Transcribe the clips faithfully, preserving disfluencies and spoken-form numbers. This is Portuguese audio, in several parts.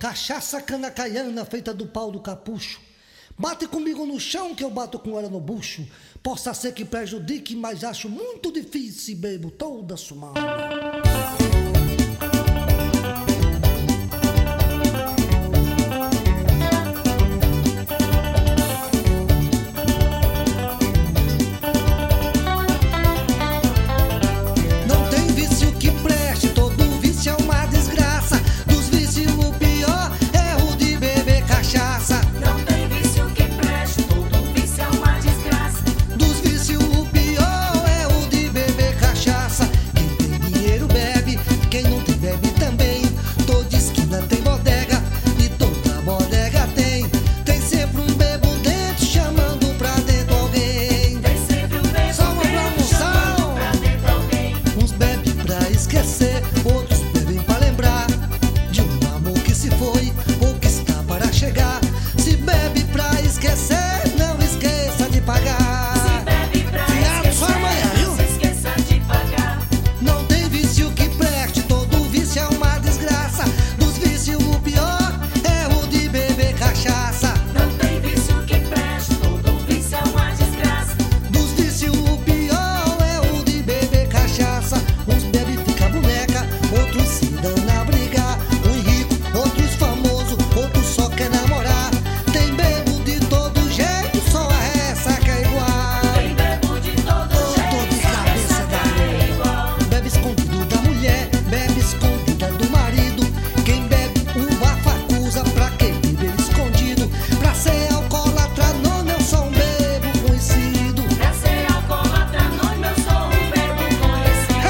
Cachaça cana caiana feita do pau do capucho. Bate comigo no chão que eu bato com ela no bucho. Possa ser que prejudique, mas acho muito difícil, bebo toda sumada. Outros bebem pra lembrar de um amor que se foi ou que está para chegar. Se bebe pra esquecer, não esqueça de pagar. Se bebe pra esquecer, amanhã, não se esqueça de pagar. Não tem vício que preste, todo vício é uma desgraça. Dos vícios o pior é o de beber cachaça. Não tem vício que preste, todo vício é uma desgraça. Dos vícios o pior é o de beber cachaça. Uns bebem e fica boneca, outros se dão na briga. Uns rico, outros famoso, outros só quer namorar. Tem bebo de todo jeito, só a ressaca é igual. Tem bebo de todo Eu tô jeito, de só cabeça essa da cara é igual. Bebe escondido da mulher, bebe escondida do marido. Quem bebe uva acusa pra quem beber escondido. Pra ser alcoólatra, não, eu sou um bebo conhecido. Pra ser alcoólatra, não, eu sou um bebo conhecido.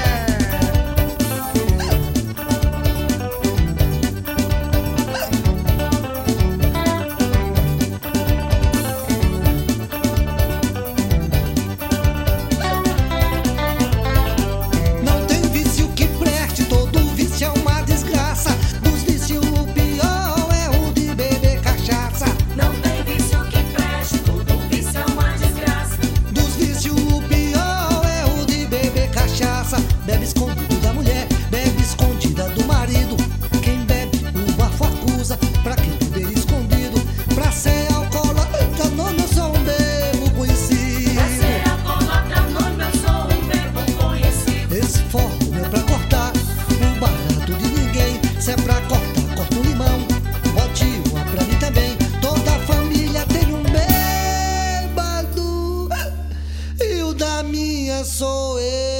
Não tem vício que preste, todo vício é uma desgraça. Dos vícios o pior é o de beber cachaça. Não tem vício que preste, todo vício é uma desgraça. Dos vícios o pior é o de beber cachaça. Bebe escondido da mulher, bebe escondida do marido. Quem bebe uva acusa pra quem beber escondido. Pra ser alcoólatra, não, eu sou um bebo conhecido. Pra ser alcoólatra, não, eu sou um bebo conhecido. Esse forró não é pra cortar o barato de ninguém. Se é pra cortar, corta um limão. Bote uma pra mim também. Toda a família tem um bêbado, e o da minha sou eu.